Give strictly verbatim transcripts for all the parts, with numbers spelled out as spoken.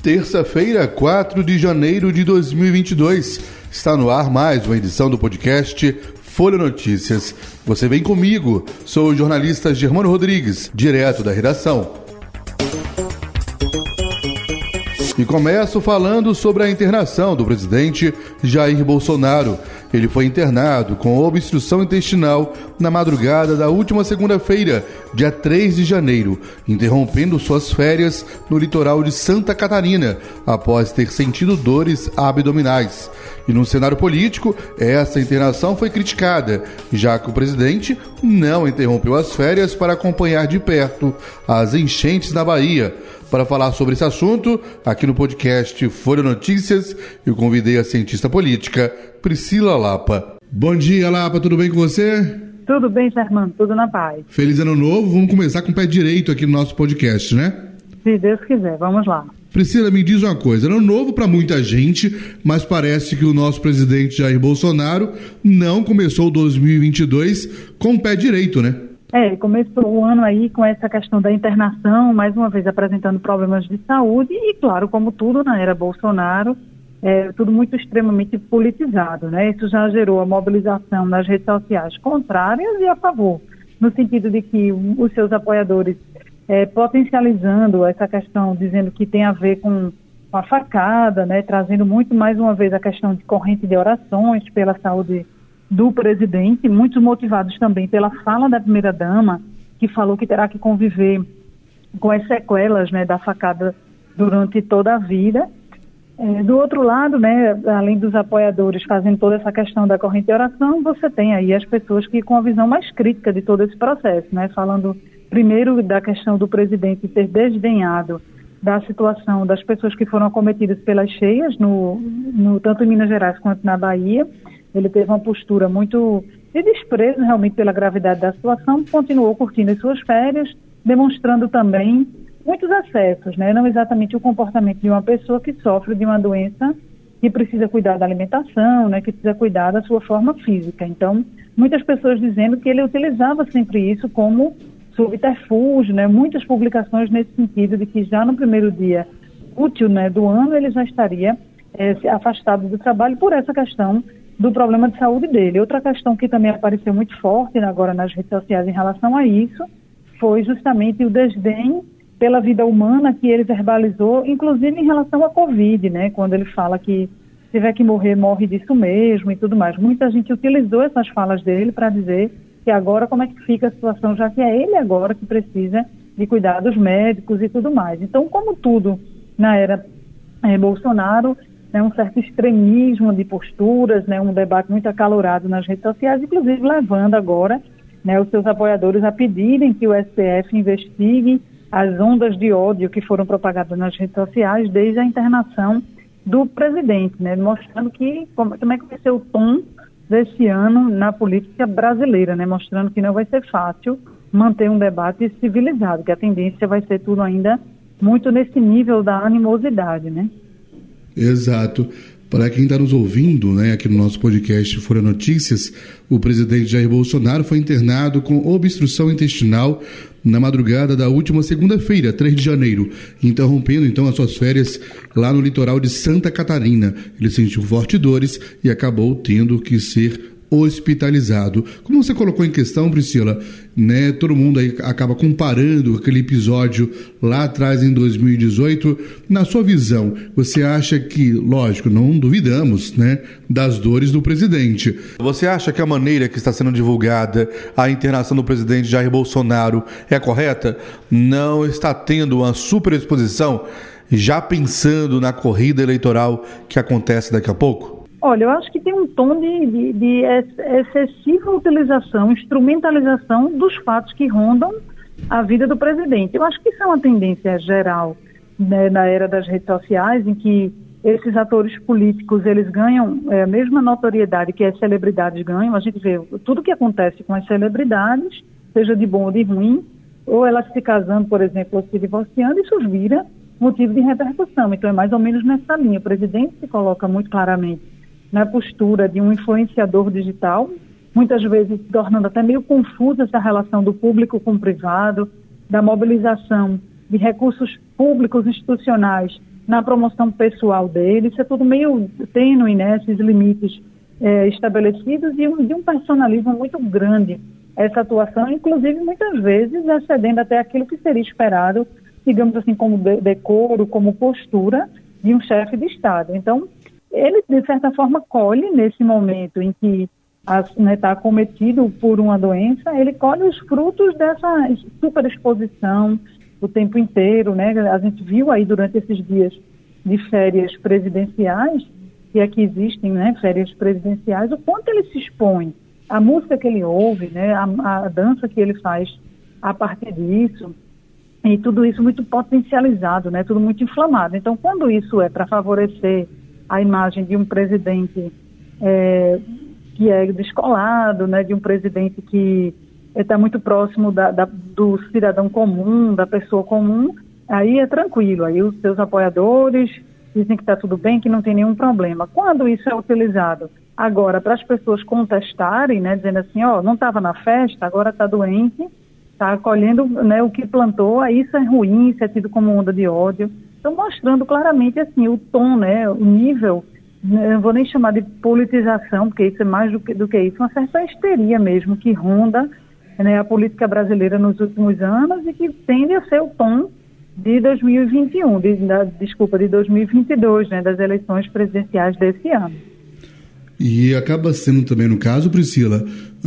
Terça-feira, quatro de janeiro de dois mil e vinte e dois. Está no ar mais uma edição do podcast Folha Notícias. Você vem comigo, sou o jornalista Germano Rodrigues, direto da redação. E começo falando sobre a internação do presidente Jair Bolsonaro. Ele foi internado com obstrução intestinal na madrugada da última segunda-feira, dia três de janeiro, interrompendo suas férias no litoral de Santa Catarina, após ter sentido dores abdominais. E no cenário político, essa internação foi criticada, já que o presidente não interrompeu as férias para acompanhar de perto as enchentes na Bahia. Para falar sobre esse assunto, aqui no podcast Folha Notícias, eu convidei a cientista política Priscila Lapa. Bom dia, Lapa, tudo bem com você? Tudo bem, Germano, tudo na paz. Feliz ano novo, vamos começar com o pé direito aqui no nosso podcast, né? Se Deus quiser, vamos lá. Priscila, me diz uma coisa, ano novo para muita gente, mas parece que o nosso presidente Jair Bolsonaro não começou dois mil e vinte e dois com o pé direito, né? É, começou o ano aí com essa questão da internação, mais uma vez apresentando problemas de saúde e, claro, como tudo na era Bolsonaro, é tudo muito extremamente politizado, né? Isso já gerou a mobilização nas redes sociais contrárias e a favor, no sentido de que os seus apoiadores é, potencializando essa questão, dizendo que tem a ver com a facada, né? Trazendo muito mais uma vez a questão de corrente de orações pela saúde do presidente, muitos motivados também pela fala da primeira-dama, que falou que terá que conviver com as sequelas, né, da facada durante toda a vida. É, do outro lado, né, além dos apoiadores fazendo toda essa questão da corrente de oração, você tem aí as pessoas que com a visão mais crítica de todo esse processo, né, falando primeiro da questão do presidente ter desdenhado da situação das pessoas que foram acometidas pelas cheias, no, no, tanto em Minas Gerais quanto na Bahia. Ele teve uma postura muito de desprezo realmente pela gravidade da situação, continuou curtindo as suas férias, demonstrando também muitos excessos, né? Não exatamente o comportamento de uma pessoa que sofre de uma doença que precisa cuidar da alimentação, né? Que precisa cuidar da sua forma física. Então, muitas pessoas dizendo que ele utilizava sempre isso como subterfúgio, né? Muitas publicações nesse sentido de que já no primeiro dia útil, né, do ano ele já estaria é, afastado do trabalho por essa questão do problema de saúde dele. Outra questão que também apareceu muito forte agora nas redes sociais em relação a isso foi justamente o desdém pela vida humana que ele verbalizou, inclusive em relação à Covid, né? Quando ele fala que se tiver que morrer, morre disso mesmo e tudo mais. Muita gente utilizou essas falas dele para dizer que agora como é que fica a situação, já que é ele agora que precisa de cuidados médicos e tudo mais. Então, como tudo na era é, Bolsonaro, né, um certo extremismo de posturas, né, um debate muito acalorado nas redes sociais, inclusive levando agora, né, os seus apoiadores a pedirem que o S T F investigue as ondas de ódio que foram propagadas nas redes sociais desde a internação do presidente, né, mostrando que como, como é que vai ser o tom desse ano na política brasileira, né, mostrando que não vai ser fácil manter um debate civilizado, que a tendência vai ser tudo ainda muito nesse nível da animosidade, né? Exato. Para quem está nos ouvindo, né, aqui no nosso podcast Folha Notícias, o presidente Jair Bolsonaro foi internado com obstrução intestinal na madrugada da última segunda-feira, três de janeiro, interrompendo então as suas férias lá no litoral de Santa Catarina. Ele sentiu fortes dores e acabou tendo que ser hospitalizado. Como você colocou em questão, Priscila, né, todo mundo aí acaba comparando aquele episódio lá atrás em dois mil e dezoito. Na sua visão, você acha que, lógico, não duvidamos, né, das dores do presidente. Você acha que a maneira que está sendo divulgada a internação do presidente Jair Bolsonaro é correta? Não está tendo uma superexposição, já pensando na corrida eleitoral que acontece daqui a pouco? Olha, eu acho que tem um tom de, de, de excessiva utilização, instrumentalização dos fatos que rondam a vida do presidente. Eu acho que isso é uma tendência geral, né, na era das redes sociais, em que esses atores políticos, eles ganham é, a mesma notoriedade que as celebridades ganham. A gente vê tudo que acontece com as celebridades, seja de bom ou de ruim, ou elas se casando, por exemplo, ou se divorciando, isso vira motivo de repercussão. Então é mais ou menos nessa linha. O presidente se coloca muito claramente na postura de um influenciador digital, muitas vezes tornando até meio confusa essa relação do público com o privado, da mobilização de recursos públicos institucionais na promoção pessoal dele. Isso é tudo meio tênue, né? Esses limites é, estabelecidos e um, de um personalismo muito grande essa atuação, inclusive muitas vezes excedendo até aquilo que seria esperado, digamos assim, como de- decoro, como postura de um chefe de Estado. Então, ele, de certa forma, colhe nesse momento em que está, né, tá acometido por uma doença, ele colhe os frutos dessa superexposição o tempo inteiro, né? A gente viu aí durante esses dias de férias presidenciais, que aqui existem, né, férias presidenciais, o quanto ele se expõe, a música que ele ouve, né, a, a dança que ele faz a partir disso, e tudo isso muito potencializado, né, tudo muito inflamado. Então, quando isso é para favorecer a imagem de um presidente é, que é descolado, né, de um presidente que está muito próximo da, da, do cidadão comum, da pessoa comum, aí é tranquilo, aí os seus apoiadores dizem que está tudo bem, que não tem nenhum problema. Quando isso é utilizado agora para as pessoas contestarem, né, dizendo assim, ó, não estava na festa, agora está doente, está colhendo, né, o que plantou, aí isso é ruim, isso é tido como onda de ódio. Então, mostrando claramente assim, o tom, né, o nível, né, não vou nem chamar de politização, porque isso é mais do que, do que isso, uma certa histeria mesmo que ronda, né, a política brasileira nos últimos anos e que tende a ser o tom de dois mil e vinte e um, de, da, desculpa, de dois mil e vinte e dois, né, das eleições presidenciais desse ano. E acaba sendo também, no caso, Priscila,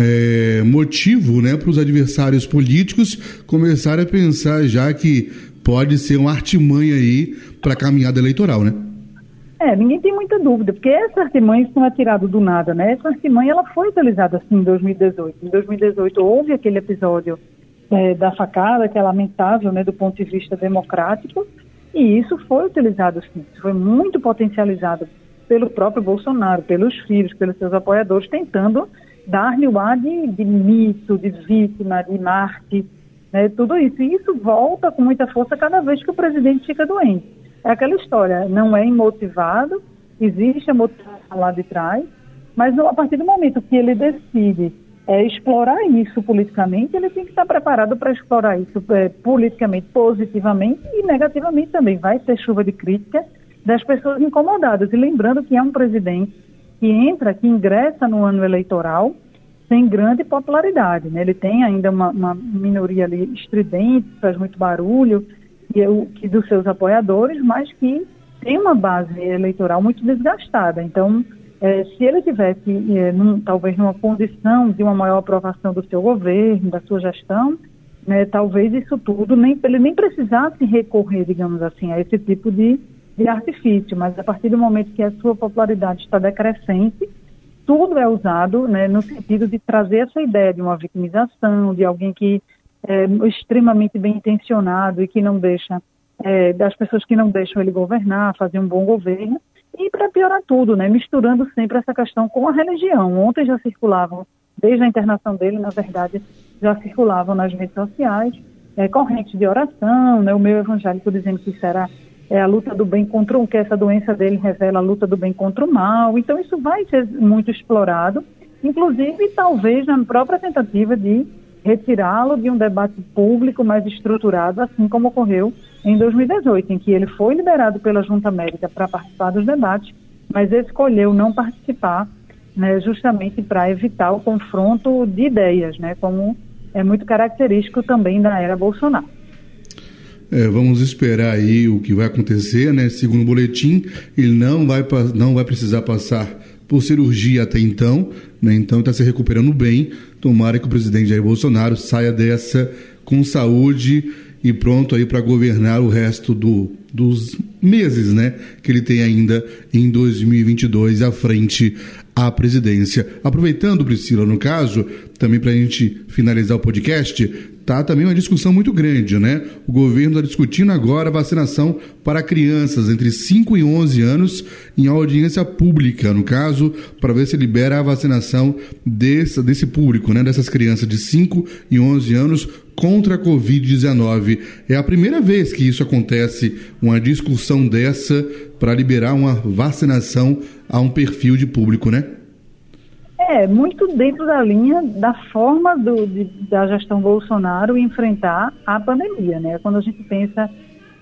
é, motivo, né, para os adversários políticos começarem a pensar já que pode ser uma artimanha aí para a caminhada eleitoral, né? É, ninguém tem muita dúvida, porque essa artimanha isso não é tirado do nada, né? Essa artimanha ela foi utilizada assim em dois mil e dezoito. Em dois mil e dezoito houve aquele episódio é, da facada, que é lamentável, né, do ponto de vista democrático, e isso foi utilizado sim, foi muito potencializado pelo próprio Bolsonaro, pelos filhos, pelos seus apoiadores, tentando dar-lhe o ar de, de mito, de vítima, de Marte, né, tudo isso. E isso volta com muita força cada vez que o presidente fica doente. É aquela história, não é imotivado, existe a motivação lá de trás, mas a partir do momento que ele decide é, explorar isso politicamente, ele tem que estar preparado para explorar isso é, politicamente, positivamente e negativamente também. Vai ter chuva de crítica das pessoas incomodadas. E lembrando que é um presidente que entra, que ingressa no ano eleitoral sem grande popularidade, né? Ele tem ainda uma, uma minoria ali estridente, faz muito barulho, e é o, que dos seus apoiadores, mas que tem uma base eleitoral muito desgastada. Então, é, se ele tivesse, é, num, talvez numa condição de uma maior aprovação do seu governo, da sua gestão, né, talvez isso tudo, nem, ele nem precisasse recorrer, digamos assim, a esse tipo de de artifício, mas a partir do momento que a sua popularidade está decrescente, tudo é usado, né, no sentido de trazer essa ideia de uma vitimização, de alguém que é extremamente bem intencionado e que não deixa, é, das pessoas que não deixam ele governar, fazer um bom governo, e para piorar tudo, né, misturando sempre essa questão com a religião. Ontem já circulavam, desde a internação dele, na verdade, já circulavam nas redes sociais, é, correntes de oração, né, o meio evangélico dizendo que isso era é a luta do bem contra o que essa doença dele revela, a luta do bem contra o mal. Então isso vai ser muito explorado, inclusive talvez na própria tentativa de retirá-lo de um debate público mais estruturado, assim como ocorreu em dois mil e dezoito, em que ele foi liberado pela Junta Médica para participar dos debates, mas escolheu não participar, né, justamente para evitar o confronto de ideias, né, como é muito característico também da era Bolsonaro. É, vamos esperar aí o que vai acontecer, né? Segundo o boletim, ele não vai, não vai precisar passar por cirurgia até então, né? Então está se recuperando bem. Tomara que o presidente Jair Bolsonaro saia dessa com saúde e pronto aí para governar o resto do, dos meses, né? Que ele tem ainda em dois mil e vinte e dois à frente à presidência. Aproveitando, Priscila, no caso, também para a gente finalizar o podcast, tá também uma discussão muito grande, né? O governo está discutindo agora a vacinação para crianças entre cinco e onze anos em audiência pública, no caso, para ver se libera a vacinação desse, desse público, né? Dessas crianças de cinco e onze anos contra a covid dezenove. É a primeira vez que isso acontece, uma discussão dessa para liberar uma vacinação a um perfil de público, né? É, muito dentro da linha da forma do, de, da gestão Bolsonaro enfrentar a pandemia, né? Quando a gente pensa que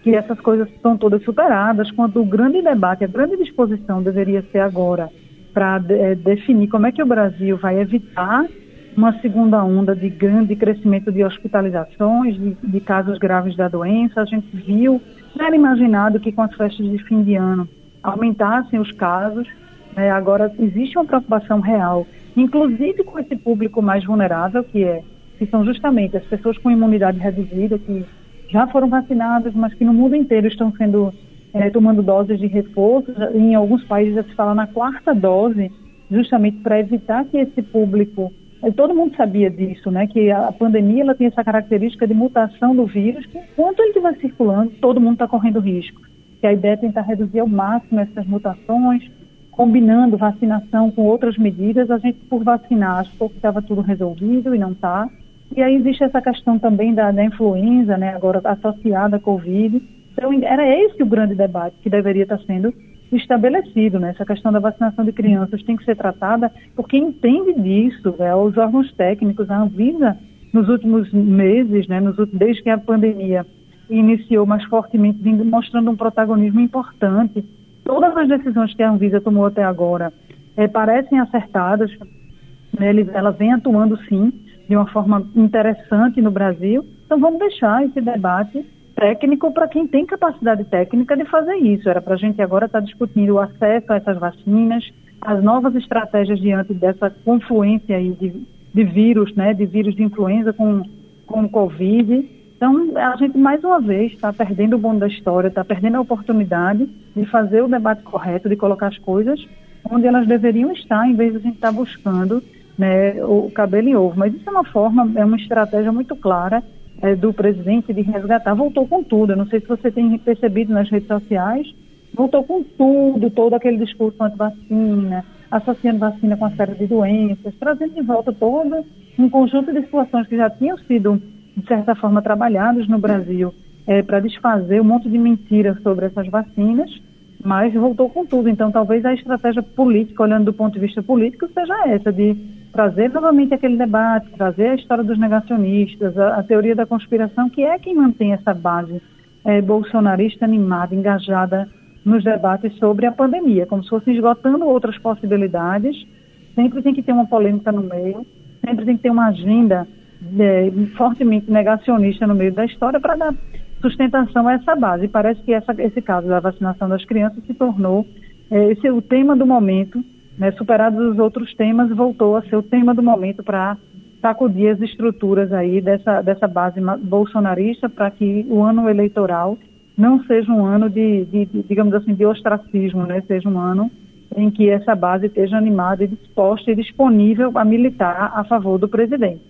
que essas coisas estão todas superadas, quando o grande debate, a grande disposição deveria ser agora para de, definir como é que o Brasil vai evitar uma segunda onda de grande crescimento de hospitalizações, de, de casos graves da doença. A gente viu, não era imaginado que com as festas de fim de ano aumentassem os casos, né? Agora existe uma preocupação real, inclusive com esse público mais vulnerável, que, é, que são justamente as pessoas com imunidade reduzida, que já foram vacinadas, mas que no mundo inteiro estão sendo, é, tomando doses de reforço. Em alguns países já se fala na quarta dose, justamente para evitar que esse público... Todo mundo sabia disso, né? Que a pandemia ela tem essa característica de mutação do vírus, que enquanto ele estiver circulando, todo mundo está correndo risco. Que a ideia é tentar reduzir ao máximo essas mutações, combinando vacinação com outras medidas. A gente, por vacinar, achou que estava tudo resolvido e não está. E aí existe essa questão também da, da influenza, né, agora associada à Covid. Então, era esse o grande debate que deveria estar sendo estabelecido, né? Essa questão da vacinação de crianças tem que ser tratada por quem entende disso, né? Os órgãos técnicos, a Anvisa, nos últimos meses, né, nos, desde que a pandemia iniciou mais fortemente, mostrando um protagonismo importante. Todas as decisões que a Anvisa tomou até agora é, parecem acertadas, né? Ela vem atuando, sim, de uma forma interessante no Brasil. Então vamos deixar esse debate técnico para quem tem capacidade técnica de fazer isso. Era para a gente agora estar discutindo o acesso a essas vacinas, as novas estratégias diante dessa confluência aí de, de vírus, né, de vírus de influenza com, com Covid. Então, a gente mais uma vez está perdendo o bonde da história, está perdendo a oportunidade de fazer o debate correto, de colocar as coisas onde elas deveriam estar, em vez de a gente estar buscando, né, o cabelo em ovo. Mas isso é uma forma, é uma estratégia muito clara é, do presidente de resgatar. Voltou com tudo. Eu não sei se você tem percebido nas redes sociais, voltou com tudo, todo aquele discurso anti-vacina, associando vacina com a série de doenças, trazendo de volta todo um conjunto de situações que já tinham sido, de certa forma, trabalhadas no Brasil é, para desfazer um monte de mentiras sobre essas vacinas, mas voltou com tudo. Então, talvez a estratégia política, olhando do ponto de vista político, seja essa, de trazer novamente aquele debate, trazer a história dos negacionistas, a, a teoria da conspiração, que é quem mantém essa base é, bolsonarista animada, engajada nos debates sobre a pandemia, como se fossem esgotando outras possibilidades. Sempre tem que ter uma polêmica no meio, sempre tem que ter uma agenda é, fortemente negacionista no meio da história para dar sustentação a essa base. E parece que essa, esse caso da vacinação das crianças se tornou é, esse, o tema do momento, né, superados os outros temas, voltou a ser o tema do momento para sacudir as estruturas aí dessa, dessa base bolsonarista, para que o ano eleitoral não seja um ano de, de, de, digamos assim, de ostracismo, né? Seja um ano em que essa base esteja animada e disposta e disponível a militar a favor do presidente.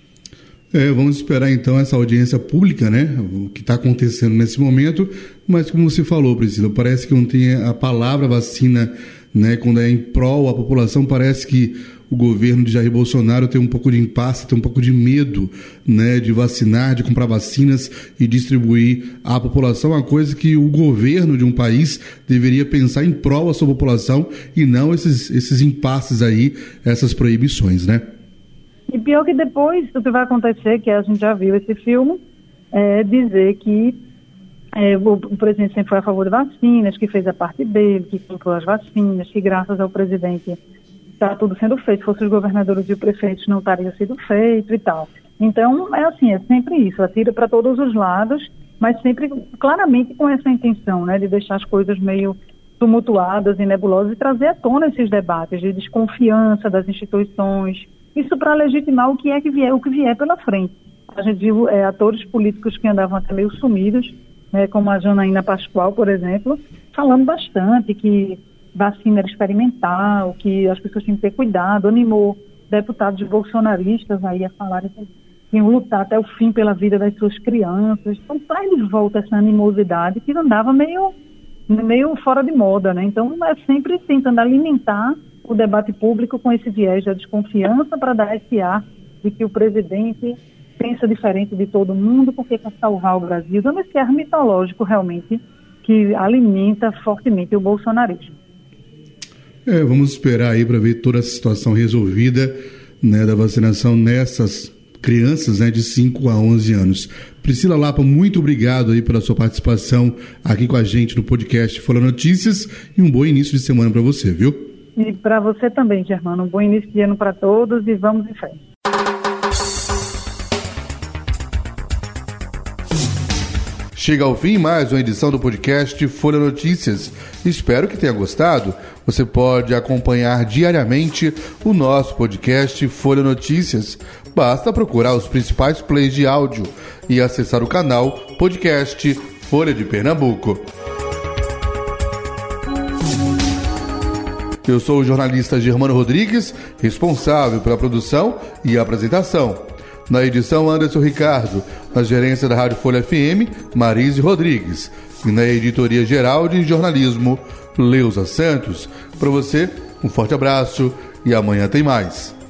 É, vamos esperar então essa audiência pública, né? O que está acontecendo nesse momento, mas como você falou, Priscila, parece que não tem a palavra vacina, né? Quando é em prol à população, parece que o governo de Jair Bolsonaro tem um pouco de impasse, tem um pouco de medo, né, de vacinar, de comprar vacinas e distribuir à população, uma coisa que o governo de um país deveria pensar em prol à sua população e não esses, esses impasses aí, essas proibições, né? E pior que depois o que vai acontecer, que a gente já viu esse filme, é dizer que é, o, o presidente sempre foi a favor de vacinas, que fez a parte dele, que comprou as vacinas, que graças ao presidente está tudo sendo feito. Se fossem os governadores e os prefeitos, não estaria sido feito e tal. Então, é assim, é sempre isso, atira para todos os lados, mas sempre claramente com essa intenção, né, de deixar as coisas meio tumultuadas e nebulosas e trazer à tona esses debates de desconfiança das instituições, isso para legitimar o que é que vier, o que vier pela frente. A gente viu é, atores políticos que andavam até meio sumidos, né, como a Janaína Pascoal, por exemplo, falando bastante que vacina era experimental, que as pessoas tinham que ter cuidado, animou deputados bolsonaristas aí a falarem que iam lutar até o fim pela vida das suas crianças. Então traz de volta essa animosidade que andava meio, meio fora de moda, né? Então é sempre tentando alimentar o debate público com esse viés da desconfiança para dar esse ar de que o presidente pensa diferente de todo mundo porque quer salvar o Brasil, dando esse ar mitológico realmente que alimenta fortemente o bolsonarismo. É, vamos esperar aí para ver toda essa situação resolvida, né, da vacinação nessas crianças, né, de cinco a onze anos. Priscila Lapa, muito obrigado aí pela sua participação aqui com a gente no podcast Folha Notícias e um bom início de semana para você, viu? E para você também, Germano. Um bom início de ano para todos e vamos em frente. Chega ao fim mais uma edição do podcast Folha Notícias. Espero que tenha gostado. Você pode acompanhar diariamente o nosso podcast Folha Notícias. Basta procurar os principais plays de áudio e acessar o canal Podcast Folha de Pernambuco. Eu sou o jornalista Germano Rodrigues, responsável pela produção e apresentação. Na edição, Anderson Ricardo. Na gerência da Rádio Folha F M, Marise Rodrigues. E na editoria geral de jornalismo, Leusa Santos. Para você, um forte abraço e amanhã tem mais.